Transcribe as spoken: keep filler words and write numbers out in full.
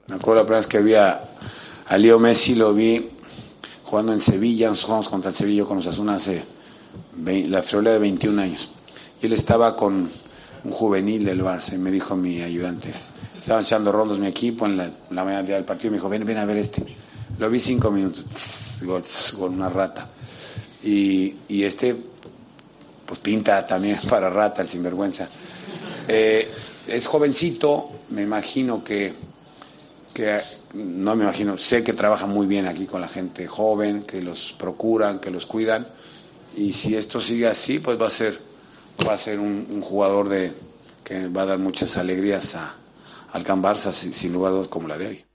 Me acuerdo la primera vez que vi a, a Leo Messi, lo vi jugando en Sevilla, nosotros jugamos contra el Sevilla con Osasuna hace veinte, la friolera de veintiún años. Y él estaba con un juvenil del Barça y me dijo mi ayudante, estaban echando rondos mi equipo en la, la mañana del partido, me dijo, ven, ven a ver este. Lo vi cinco minutos, gol, gol, una rata. Y, y este, pues pinta también para rata, el sinvergüenza. Eh, es jovencito, me imagino que, que, no me imagino, sé que trabaja muy bien aquí con la gente joven, que los procuran, que los cuidan. Y si esto sigue así, pues va a ser, va a ser un, un jugador de que va a dar muchas alegrías a, al Can Barça, sin, sin lugar a dudas, como la de hoy.